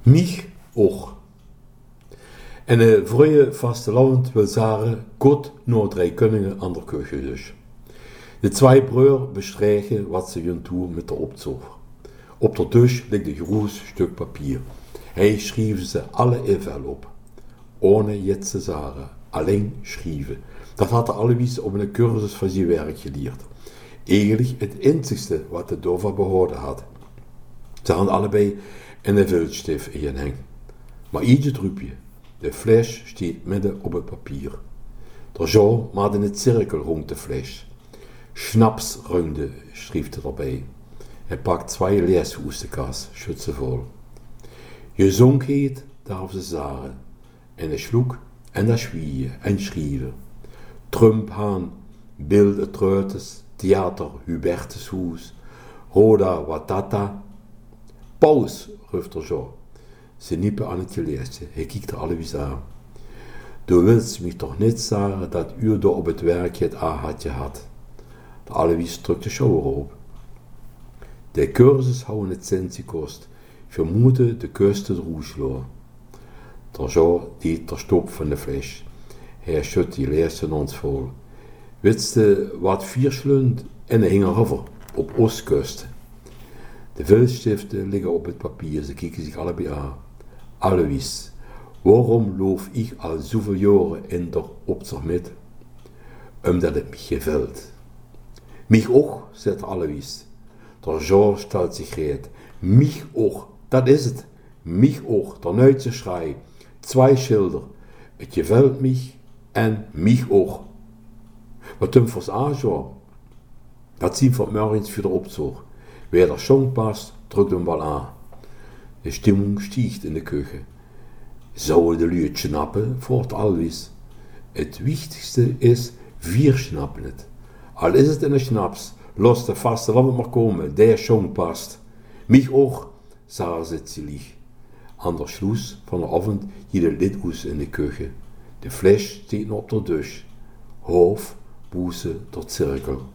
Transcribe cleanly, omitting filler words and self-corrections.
Mich auch. En de vrije vastelavond wil zeggen, God naar 3 koningen aan de keuken dus. De 2 broers bestrijken wat ze gaan doen met de opzog. Op de dus ligt een groot stuk papier. Hij schreef ze alle even op. Ohne jetzt te zeggen, alleen schrijven. Dat had hij allebei op een cursus van zijn werk geleerd. Eigenlijk het einzigste wat de Dova behouden had. Ze hadden allebei een viltstift in hun hang. Maar ietsje drupje. De fles staat midden op het papier. De Jean maakte een cirkel rond de fles. Schnapsrunde schreef er erbij. Hij pakt 2 lessen uit de kas, schudt ze vol. Gezondheid darf ze zeggen. En hij sloeg en hij schwiegen en schreven. Trumphaan, Bilde Treutes, Theater Hubertushuis, Roda Watata. Paus, riep de Jean. Ze niepen aan het gelezen. Hij kijkt er allebei aan. Du willst mich toch niet zeggen dat u daar op het werk het had gehad. De allebei drukte schouder op. De cursus houden het cent gekost. Vermoedde de kuste roesloor. Der Jean deed der stop van de fles. Hij schudt die lezen ons vol. Witste wat 4 schlund en hij hing erover op Oostkust. De viltstiften liggen op het papier, ze kijken zich allebei aan. Alois, waarom loof ik al zoveel jaren in der opzeg met? Omdat het mich gefällt. Mich ook, zegt Alois. Der Jean stelt zich reed. Mich ook, dat is het. Mich ook, der neutse schrei. 2 schilder. Het gefällt mich en mich ook. Wat hem voor Jean? Dat zien van morgens voor de opzog. Wer der Song past, drukt hem wel aan. De Stimmung stiegt in de keuken. Zouden de lui het schnappen, voort Alois. Het wichtigste is, 4 schnappen het. Al is het in een schnaps, los de vaste lamp maar komen, der Song past. Mich ook, zagen ze zielig. Aan de sluis van de avond hier de lidhoes in de keuken. De fles steekt nog op de dus. Hoofd, boeze, tot cirkel.